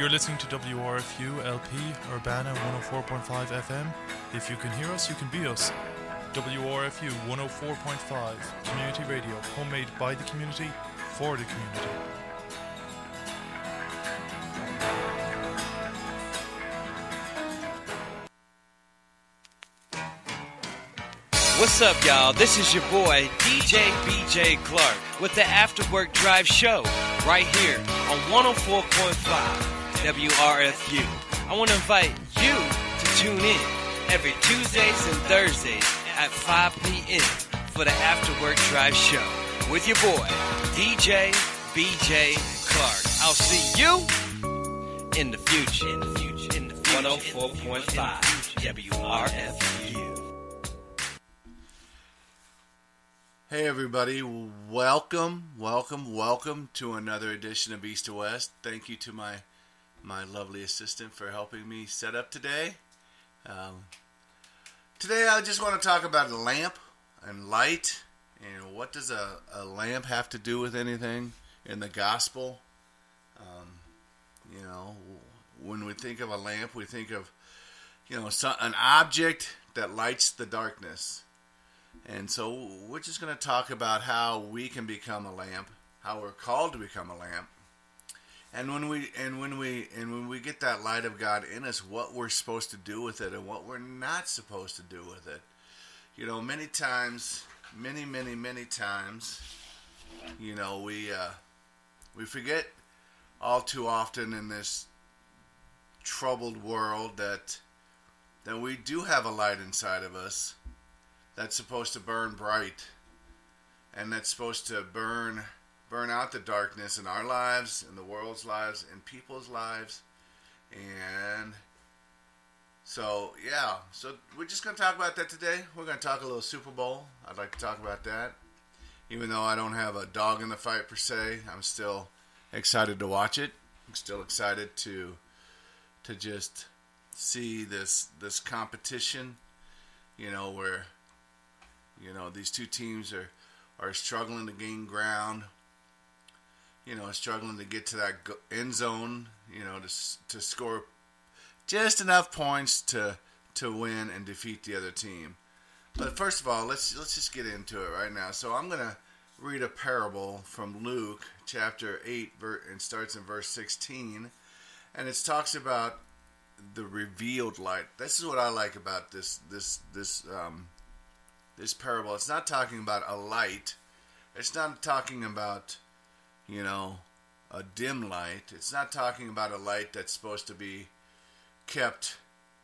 You're listening to WRFU LP Urbana 104.5 FM. If you can hear us, you can be us. WRFU 104.5 Community Radio, homemade by the community, for the community. What's up, y'all? This is your boy, DJ BJ Clark, with the After Work Drive Show, right here on 104.5 WRFU. I want to invite you to tune in every Tuesdays and Thursdays at 5 p.m. for the After Work Drive Show with your boy, DJ BJ Clark. I'll see you in the future. 104.5 WRFU. Hey everybody, welcome to another edition of East to West. Thank you to my lovely assistant for helping me set up today. Today I just want to talk about a lamp and light, and what does a lamp have to do with anything in the gospel? When we think of a lamp, we think of, an object that lights the darkness. And so we're just going to talk about how we can become a lamp, how we're called to become a lamp, and when we get that light of God in us, what we're supposed to do with it and what we're not supposed to do with it. Many times, we forget all too often in this troubled world that we do have a light inside of us that's supposed to burn bright, and that's supposed to burn out the darkness in our lives, in the world's lives, in people's lives. And so we're just going to talk about that today. We're going to talk a little Super Bowl. I'd like to talk about that. Even though I don't have a dog in the fight per se, I'm still excited to watch it. I'm still excited to just see this competition, where these two teams are struggling to gain ground, struggling to get to that end zone, to score just enough points to win and defeat the other team. But first of all, let's just get into it right now. So I'm going to read a parable from Luke chapter 8, and starts in verse 16, and it talks about the revealed light. This is what I like about this parable. It's not talking about a light. It's not talking about, a dim light. It's not talking about a light that's supposed to be kept,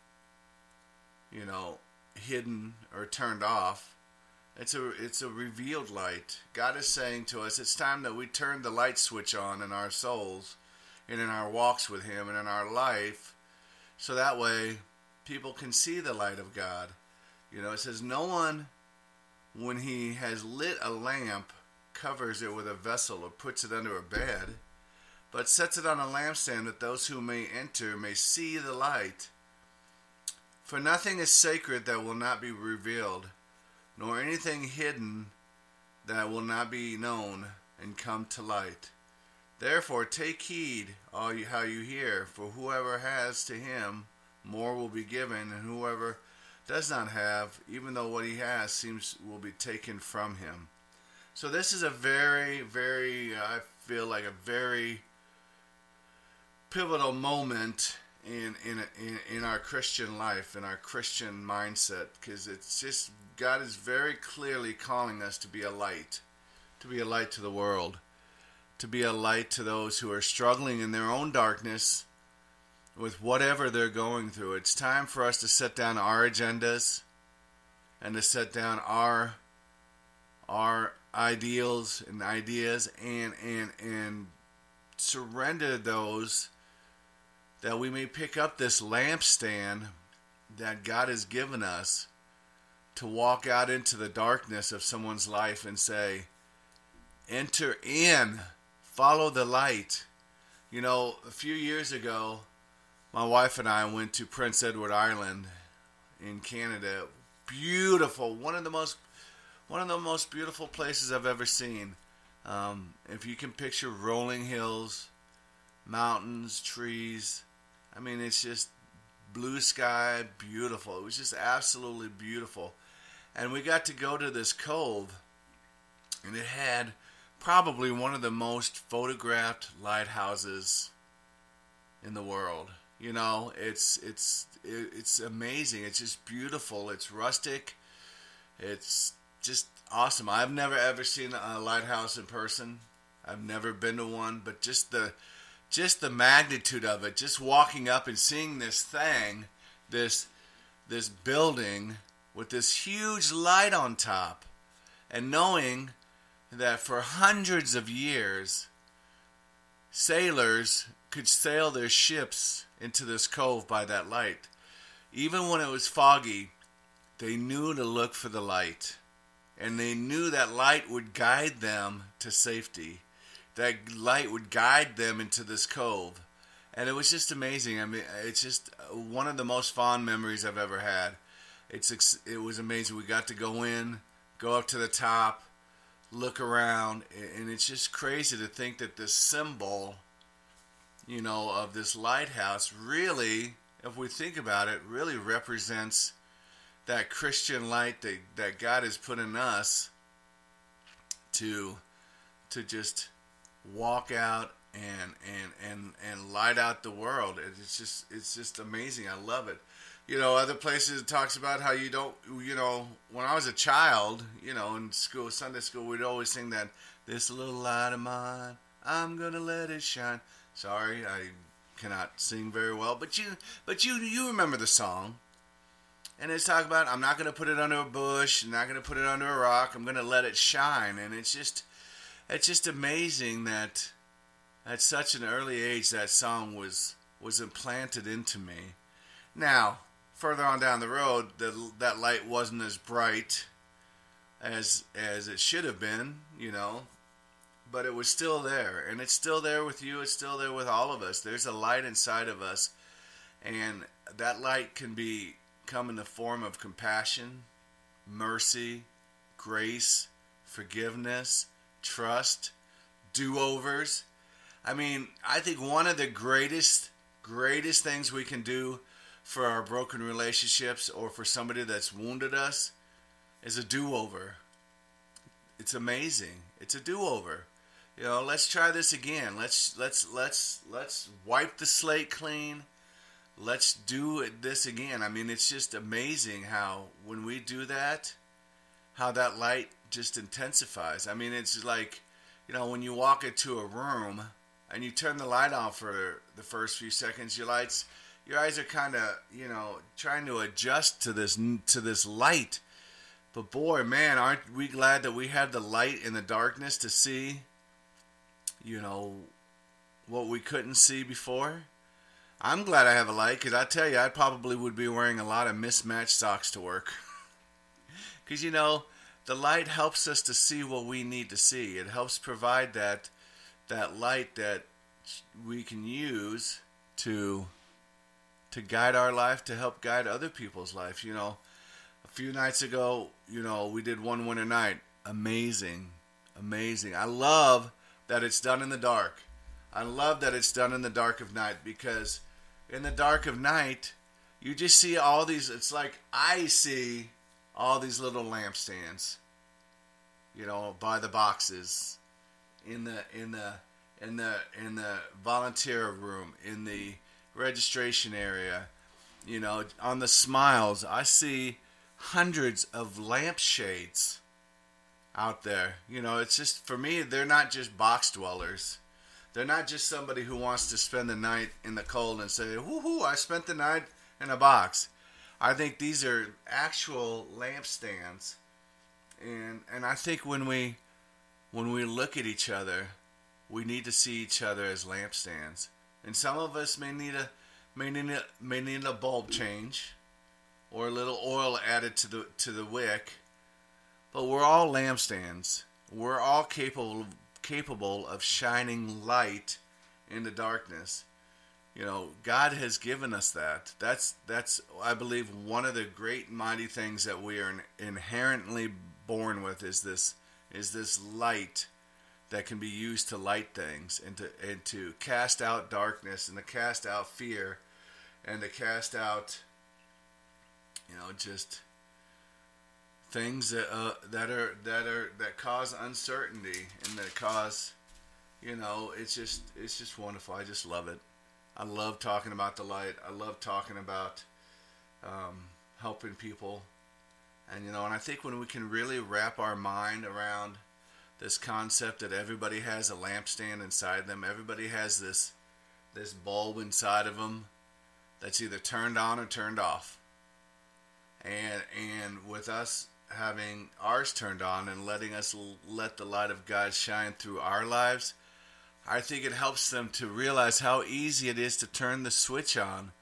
hidden or turned off. It's a revealed light. God is saying to us, it's time that we turn the light switch on in our souls and in our walks with Him and in our life, so that way people can see the light of God. It says, no one, when he has lit a lamp, covers it with a vessel or puts it under a bed, but sets it on a lampstand, that those who may enter may see the light. For nothing is sacred that will not be revealed, nor anything hidden that will not be known and come to light. Therefore take heed how you hear, for whoever has, to him more will be given, and whoever does not have, even though what he has will be taken from him. So this is a very, very, I feel like a very pivotal moment in our Christian life, in our Christian mindset, because it's just, God is very clearly calling us to be a light to the world, to be a light to those who are struggling in their own darkness with whatever they're going through. It's time for us to set down our agendas and to set down our ideals and ideas and surrender those, that we may pick up this lampstand that God has given us to walk out into the darkness of someone's life and say, enter in, follow the light. A few years ago, my wife and I went to Prince Edward Island in Canada. Beautiful, one of the most beautiful places I've ever seen. If you can picture rolling hills, mountains, trees. I mean, it's just blue sky, beautiful. It was just absolutely beautiful. And we got to go to this cove, and it had probably one of the most photographed lighthouses in the world. You know, it's amazing. It's just beautiful. It's rustic. It's just awesome. I've never ever seen a lighthouse in person. I've never been to one, but just the magnitude of it, just walking up and seeing this thing, this building with this huge light on top, and knowing that for hundreds of years, sailors could sail their ships into this cove by that light. Even when it was foggy, they knew to look for the light. And they knew that light would guide them to safety. That light would guide them into this cove. And it was just amazing. I mean, it's just one of the most fond memories I've ever had. It was amazing. We got to go in, go up to the top, look around, and it's just crazy to think that this symbol, you know, of this lighthouse really, if we think about it, really represents that Christian light that God has put in us to just walk out and light out the world. It's just amazing. I love it. You know, other places it talks about how you don't, you know, when I was a child, you know, in school, Sunday school, we'd always sing that, "This little light of mine, I'm gonna let it shine." Sorry, I cannot sing very well, but you remember the song. And it's talking about, I'm not going to put it under a bush, I'm not going to put it under a rock, I'm going to let it shine. And it's just amazing that at such an early age that song was implanted into me. Now, further on down the road, that light wasn't as bright as it should have been, you know, but it was still there. And it's still there with you, it's still there with all of us. There's a light inside of us, and that light can come in the form of compassion, mercy, grace, forgiveness, trust, do-overs. I mean, I think one of the greatest things we can do for our broken relationships or for somebody that's wounded us is a do-over. It's amazing. It's a do-over. You know, let's try this again. Let's wipe the slate clean. Let's do this again. I mean, it's just amazing how when we do that, how that light just intensifies. I mean, it's like, you know, when you walk into a room and you turn the light on for the first few seconds, your eyes are kind of, you know, trying to adjust to this light. But boy, man, aren't we glad that we have the light in the darkness to see, you know, what we couldn't see before? I'm glad I have a light, because I tell you, I probably would be wearing a lot of mismatched socks to work. Because, you know, the light helps us to see what we need to see. It helps provide that light that we can use to guide our life, to help guide other people's life. You know, a few nights ago, you know, we did One Winter Night. Amazing. I love that it's done in the dark. I love that it's done in the dark of night, because in the dark of night, you just see all these, it's like I see all these little lampstands, you know, by the boxes, in the volunteer room, in the registration area, you know, on the smiles. I see hundreds of lampshades out there. You know, it's just, for me, they're not just box dwellers. They're not just somebody who wants to spend the night in the cold and say, woohoo, I spent the night in a box. I think these are actual lampstands. And I think when we look at each other, we need to see each other as lampstands. And some of us may need a bulb change, or a little oil added to the wick. But we're all lampstands. We're all capable of shining light in the darkness. You know, God has given us that. That's I believe one of the great mighty things that we are inherently born with is this light that can be used to light things and to cast out darkness and to cast out fear and to cast out, just things that cause uncertainty and that cause, it's just wonderful. I just love it. I love talking about the light. I love talking about helping people, and I think when we can really wrap our mind around this concept that everybody has a lampstand inside them, everybody has this bulb inside of them that's either turned on or turned off, and with us having ours turned on and letting us let the light of God shine through our lives, I think it helps them to realize how easy it is to turn the switch on.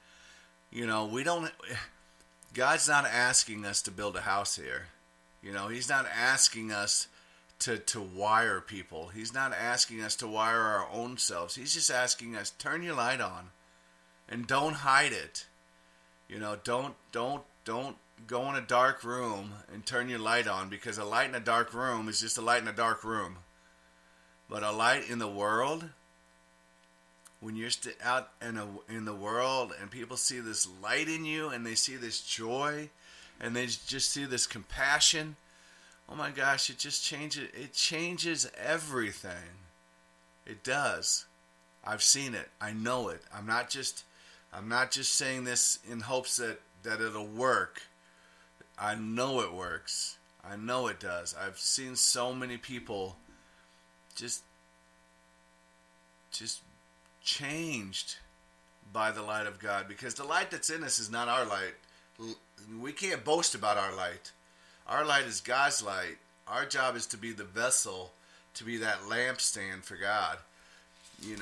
God's not asking us to build a house here. He's not asking us to wire people. He's not asking us to wire our own selves. He's just asking us, turn your light on and don't hide it. Don't go in a dark room and turn your light on, because a light in a dark room is just a light in a dark room. But a light in the world, when you're out in the world and people see this light in you and they see this joy and they just see this compassion, oh my gosh, it just changes. It changes everything. It does. I've seen it. I know it. I'm not just saying this in hopes that it'll work. I know it works. I know it does. I've seen so many people just changed by the light of God, because the light that's in us is not our light. We can't boast about our light. Our light is God's light. Our job is to be the vessel, to be that lampstand for God. He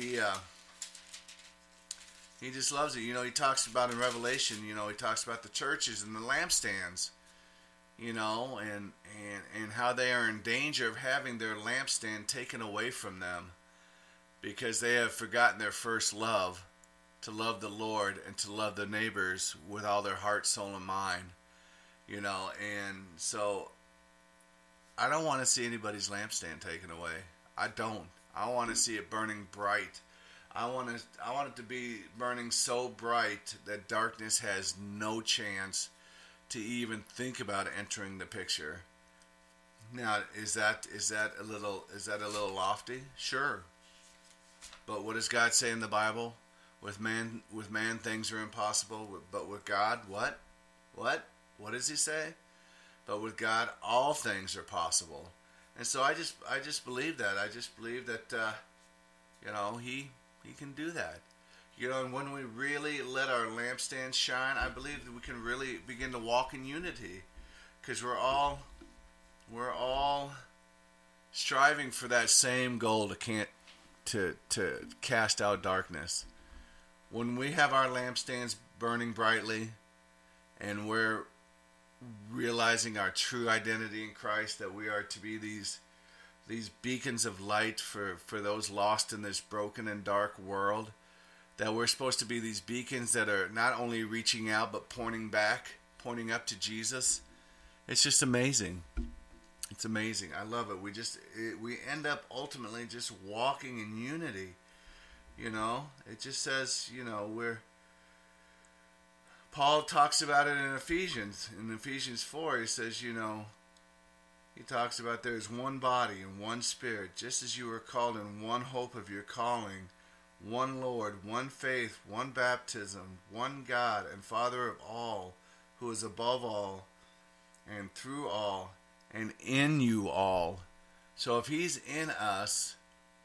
just loves it. He talks about in Revelation, he talks about the churches and the lampstands, and how they are in danger of having their lampstand taken away from them because they have forgotten their first love, to love the Lord and to love their neighbors with all their heart, soul, and mind. And so I don't want to see anybody's lampstand taken away. I don't. I want to see it burning bright. I want it to be burning so bright that darkness has no chance to even think about entering the picture. Now, is that a little lofty? Sure. But what does God say in the Bible? With man things are impossible, but with God, what? What does he say? But with God, all things are possible. And so I just believe that. I just believe that, he can do that. And when we really let our lampstand shine, I believe that we can really begin to walk in unity, because we're all striving for that same goal to cast out darkness. When we have our lampstands burning brightly and we're realizing our true identity in Christ, that we are to be these beacons of light for those lost in this broken and dark world, that we're supposed to be these beacons that are not only reaching out but pointing up to Jesus. It's just amazing. It's amazing. I love it. We end up ultimately just walking in unity. It just says, Paul talks about it in Ephesians. In Ephesians 4, he says, he talks about there is one body and one spirit, just as you were called in one hope of your calling, one Lord, one faith, one baptism, one God and Father of all, who is above all and through all and in you all. So if he's in us,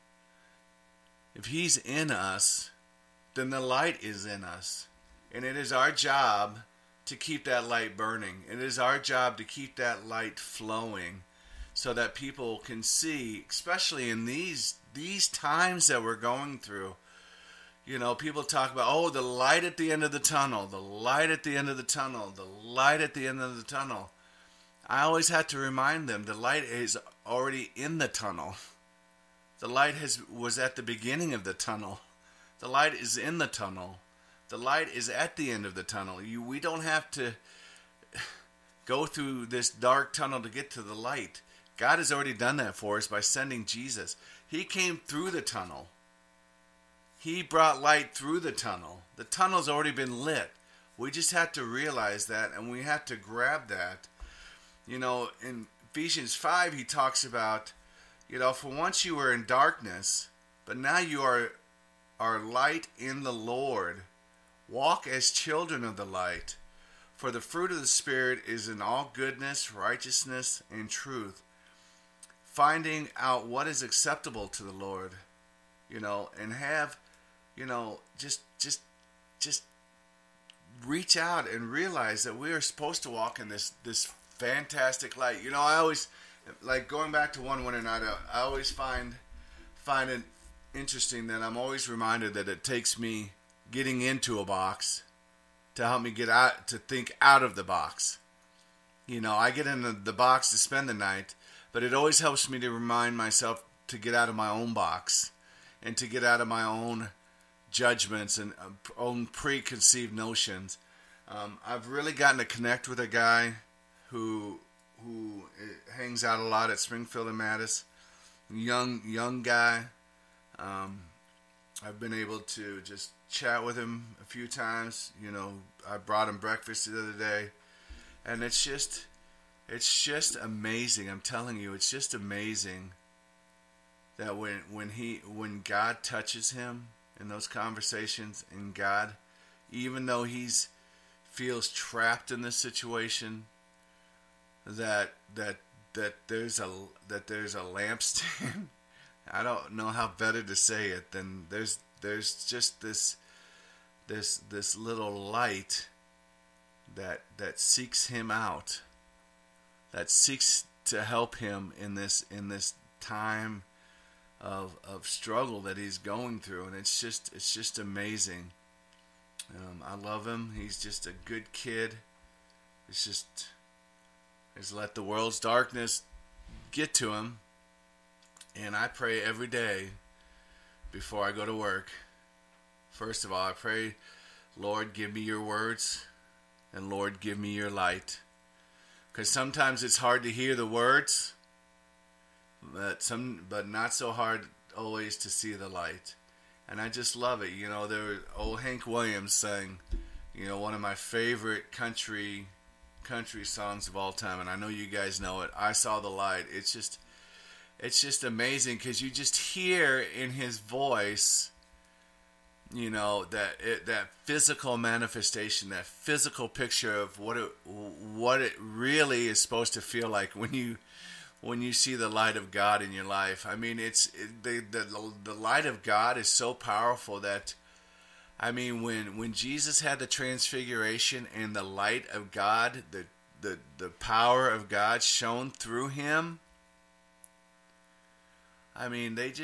then the light is in us. And it is our job to keep that light burning. It is our job to keep that light flowing so that people can see, especially in these times that we're going through. People talk about, the light at the end of the tunnel, the light at the end of the tunnel, the light at the end of the tunnel. I always have to remind them the light is already in the tunnel. The light was at the beginning of the tunnel. The light is in the tunnel. The light is at the end of the tunnel. We don't have to go through this dark tunnel to get to the light. God has already done that for us by sending Jesus. He came through the tunnel. He brought light through the tunnel. The tunnel's already been lit. We just have to realize that, and we have to grab that. You know, in Ephesians 5, he talks about, you know, for once you were in darkness, but now you are light in the Lord. Walk as children of the light. For the fruit of the Spirit is in all goodness, righteousness, and truth. Finding out what is acceptable to the Lord, you know, and have, you know, just reach out and realize that we are supposed to walk in this fantastic light. You know, I always, like, going back to one winter night, I always find it interesting that I'm always reminded that it takes me getting into a box to help me get out, to think out of the box. You know, I get in the box to spend the night, but it always helps me to remind myself to get out of my own box and to get out of my own judgments and own preconceived notions. I've really gotten to connect with a guy who hangs out a lot at Springfield and Mattis. Young guy. I've been able to just chat with him a few times. You know, I brought him breakfast the other day, and it's just amazing. I'm telling you, it's just amazing that when God touches him in those conversations, and God, even though he's feels trapped in this situation, that there's a lampstand. I don't know how better to say it than there's just this little light that seeks him out, that seeks to help him in this time of struggle that he's going through, and it's just amazing. I love him. He's just a good kid. It's let the world's darkness get to him. And I pray every day before I go to work. First of all, I pray, Lord, give me your words, and Lord, give me your light. Because sometimes it's hard to hear the words, but not so hard always to see the light. And I just love it. You know, old Hank Williams sang, you know, one of my favorite country songs of all time, and I know you guys know it, I Saw the Light. It's just amazing, because you just hear in his voice, you know, that physical manifestation, that physical picture of what it really is supposed to feel like when you see the light of God in your life. I mean, the light of God is so powerful that, I mean, when Jesus had the transfiguration and the light of God, the power of God shone through him, I mean, it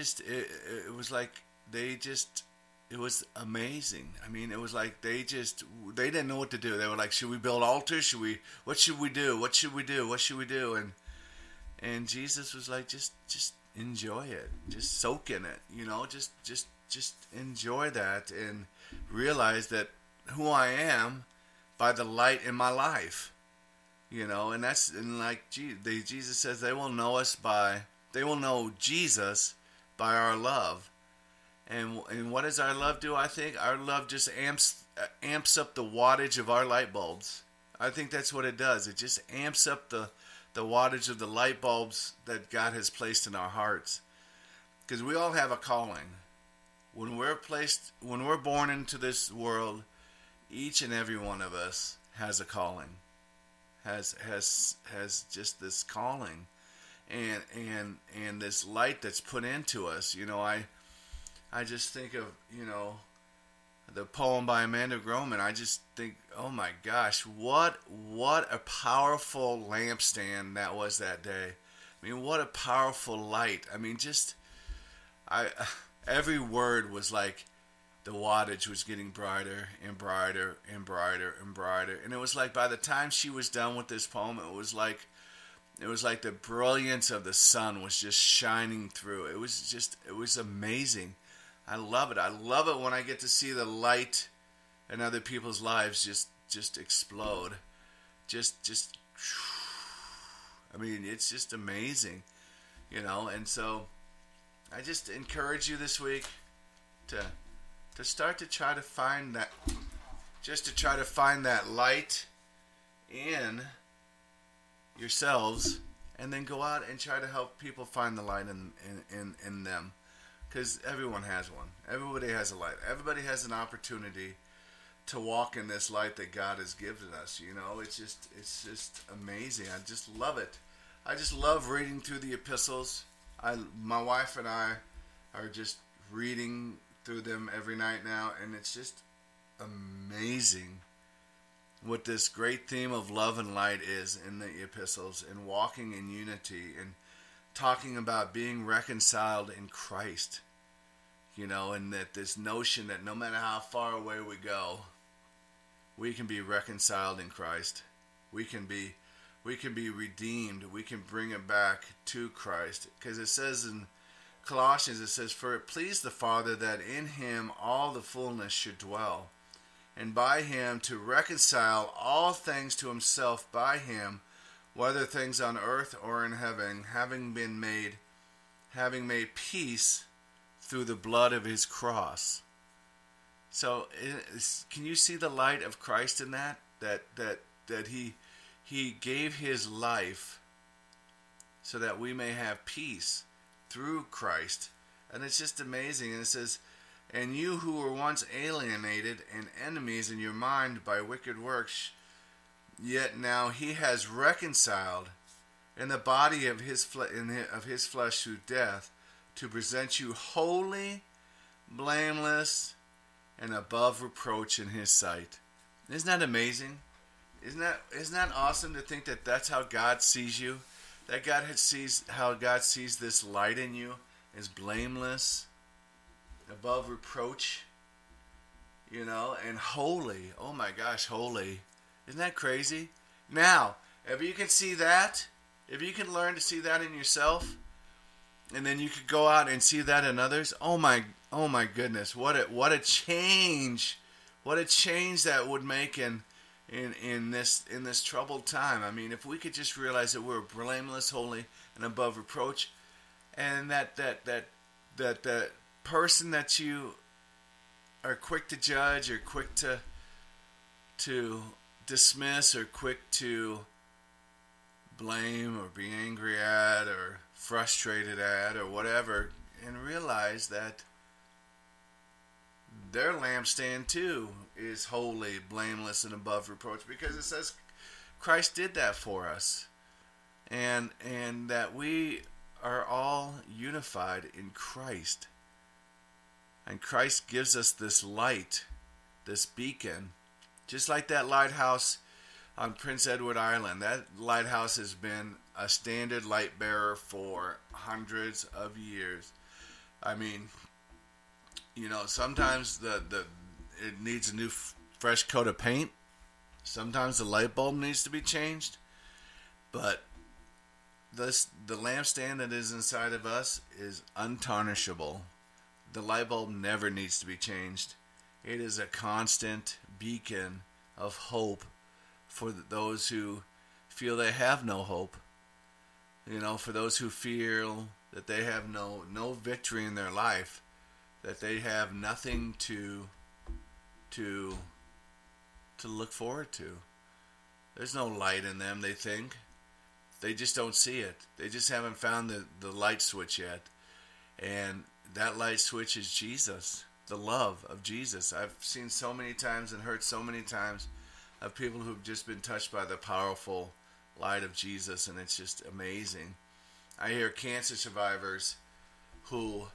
was amazing. I mean, it was like they didn't know what to do. They were like, should we build altars? What should we do? What should we do? What should we do? And Jesus was like, just enjoy it. Just soak in it. You know, just enjoy that and realize that who I am by the light in my life. You know, and like Jesus says, they will know Jesus by our love. And what does our love do? I think our love just amps up the wattage of our light bulbs. I think that's what it does. It just amps up the wattage of the light bulbs that God has placed in our hearts. Because we all have a calling. When we're born into this world, each and every one of us has a calling. Has just this calling. And this light that's put into us. You know, I just think of, you know, the poem by Amanda Groman. I just think, oh my gosh, what a powerful lampstand that was that day. I mean, what a powerful light. I mean, every word was like the wattage was getting brighter and brighter and brighter and brighter. And it was like by the time she was done with this poem, it was like the brilliance of the sun was just shining through. It was amazing. I love it. I love it when I get to see the light in other people's lives just explode. I mean, it's just amazing. And so I just encourage you this week to start to try to find that, just to try to find that light in yourselves, and then go out and try to help people find the light in them, because everyone has one. Everybody has a light. Everybody has an opportunity to walk in this light that God has given us. It's just amazing. I just love it. I just love reading through the epistles. My wife and I are just reading through them every night now, and it's just amazing what this great theme of love and light is in the epistles, and walking in unity, and talking about being reconciled in Christ, and that this notion that no matter how far away we go, we can be reconciled in Christ. We can be redeemed. We can bring it back to Christ. Because it says in Colossians, it says, "For it pleased the Father that in him all the fullness should dwell, and by him to reconcile all things to himself by him, whether things on earth or in heaven, having made peace through the blood of his cross." So, can you see the light of Christ in that? That he gave his life so that we may have peace through Christ. And it's just amazing. And it says, "And you who were once alienated and enemies in your mind by wicked works, yet now he has reconciled in the body of his flesh through death, to present you holy, blameless, and above reproach in his sight." Isn't that amazing? Isn't that awesome to think that that's how God sees you? That how God sees this light in you is blameless, above reproach, and holy. Oh my gosh, holy. Isn't that crazy? Now, if you can see that, if you can learn to see that in yourself, and then you could go out and see that in others, oh my goodness, what a change that would make in this troubled time. I mean, if we could just realize that we're blameless, holy, and above reproach, and that person that you are quick to judge, or quick to dismiss, or quick to blame, or be angry at, or frustrated at, or whatever, and realize that their lampstand too is holy, blameless, and above reproach, because it says Christ did that for us, and that we are all unified in Christ, and Christ gives us this light, this beacon, just like that lighthouse on Prince Edward Island. That lighthouse has been a standard light bearer for hundreds of years. I mean, sometimes it needs a new fresh coat of paint. Sometimes the light bulb needs to be changed. But the lampstand that is inside of us is untarnishable. The light bulb never needs to be changed. It is a constant beacon of hope for those who feel they have no hope. For those who feel that they have no victory in their life, that they have nothing to look forward to. There's no light in them, they think. They just don't see it. They just haven't found the light switch yet. And that light switch is Jesus, the love of Jesus. I've seen so many times and heard so many times of people who've just been touched by the powerful light of Jesus, and it's just amazing. I hear cancer survivors who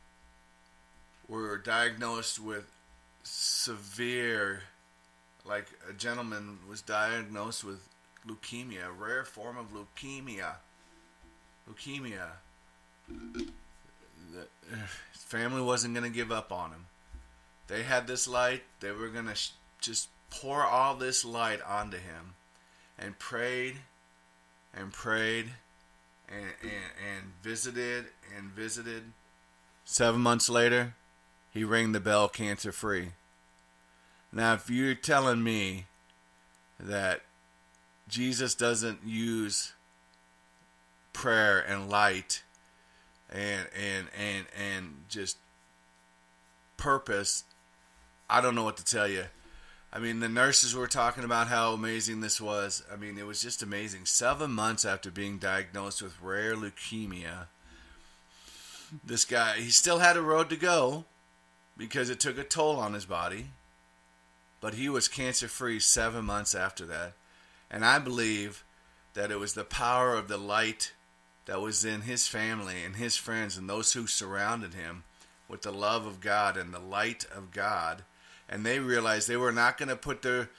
were diagnosed with severe, like a gentleman was diagnosed with leukemia, a rare form of leukemia. His family wasn't going to give up on him. They had this light. They were going to just pour all this light onto him, and prayed and prayed and visited and visited. 7 months later, he rang the bell, cancer free. Now, if you're telling me that Jesus doesn't use prayer and light and just purpose. I don't know what to tell you. I mean, the nurses were talking about how amazing this was. I mean, it was just amazing. 7 months after being diagnosed with rare leukemia, this guy, he still had a road to go because it took a toll on his body. But he was cancer-free 7 months after that. And I believe that it was the power of the light that was in his family and his friends and those who surrounded him with the love of God and the light of God. And they realized they were not going to put their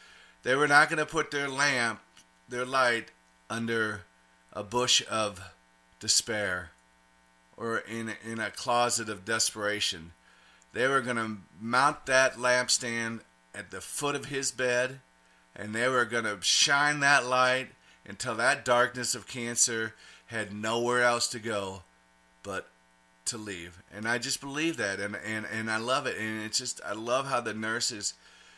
lamp, their light, under a bush of despair or in a closet of desperation. They were going to mount that lampstand at the foot of his bed, and they were going to shine that light until that darkness of cancer had nowhere else to go but to leave. And I just believe that, and I love it. And it's just, I love how the nurses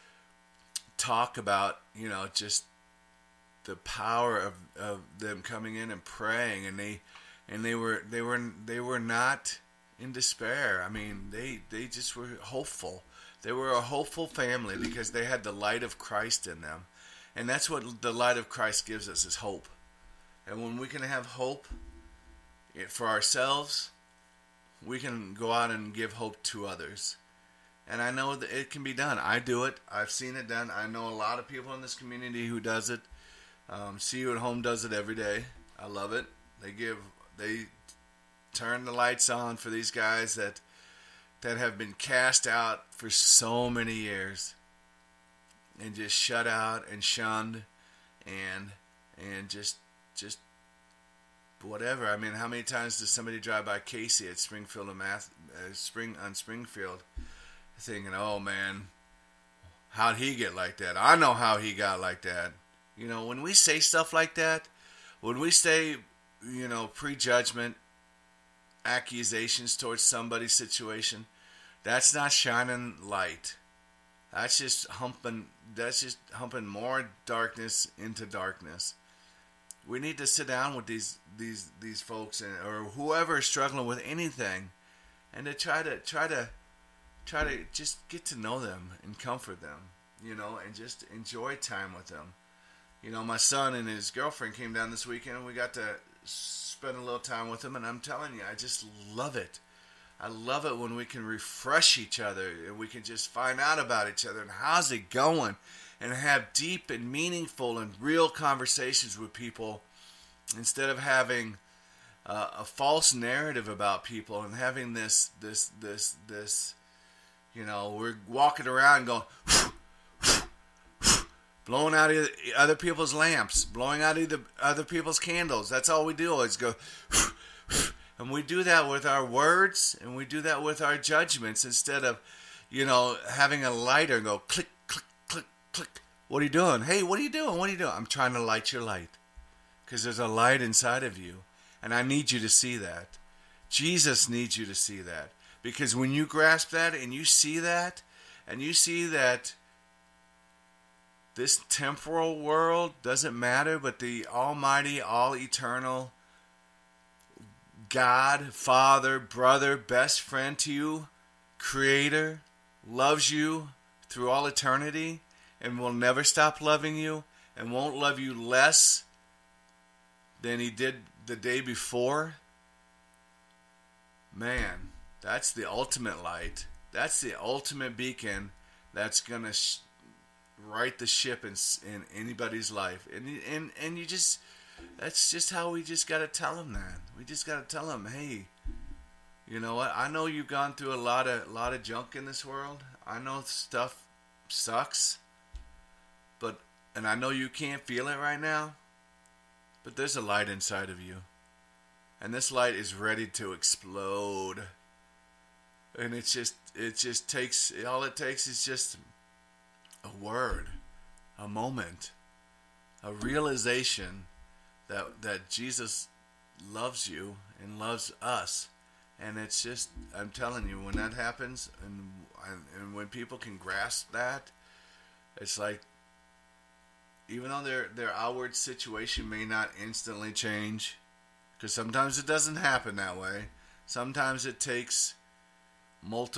talk about, just the power of them coming in and praying, and they were not in despair. I mean, they just were hopeful. They were a hopeful family because they had the light of Christ in them. And that's what the light of Christ gives us, is hope. And when we can have hope for ourselves, we can go out and give hope to others. And I know that it can be done. I do it. I've seen it done. I know a lot of people in this community who does it. See You at Home does it every day. I love it. They turn the lights on for these guys that have been cast out for so many years and just shut out and shunned and just whatever. I mean, how many times does somebody drive by Casey at Springfield on Springfield thinking, oh man, how'd he get like that? I know how he got like that. When we say stuff like that, when we say, prejudgment, accusations towards somebody's situation, that's not shining light. That's just humping more darkness into darkness. We need to sit down with these folks or whoever is struggling with anything, and to try to just get to know them and comfort them, and just enjoy time with them. My son and his girlfriend came down this weekend, and we got to spend a little time with them, and I'm telling you, I just love it. I love it when we can refresh each other and we can just find out about each other and how's it going, and have deep and meaningful and real conversations with people instead of having a false narrative about people and having this we're walking around going blowing out other people's lamps, blowing out other people's candles. That's all we do is go. And we do that with our words, and we do that with our judgments instead of, having a lighter and go click, click, click, click. What are you doing? Hey, what are you doing? What are you doing? I'm trying to light your light because there's a light inside of you, and I need you to see that. Jesus needs you to see that, because when you grasp that and you see that, this temporal world doesn't matter, but the almighty, all-eternal God, Father, brother, best friend to you, Creator, loves you through all eternity and will never stop loving you and won't love you less than He did the day before. Man, that's the ultimate light. That's the ultimate beacon that's going to right the ship in anybody's life. And you just, that's just how we just got to tell them that. We just got to tell them, hey, you know what? I know you've gone through a lot of junk in this world. I know stuff sucks. And I know you can't feel it right now. But there's a light inside of you. And this light is ready to explode. And it just takes, all it takes is just a word, a moment, a realization that Jesus loves you and loves us. And it's just, I'm telling you, when that happens and when people can grasp that, it's like, even though their outward situation may not instantly change, because sometimes it doesn't happen that way. Sometimes it takes multiple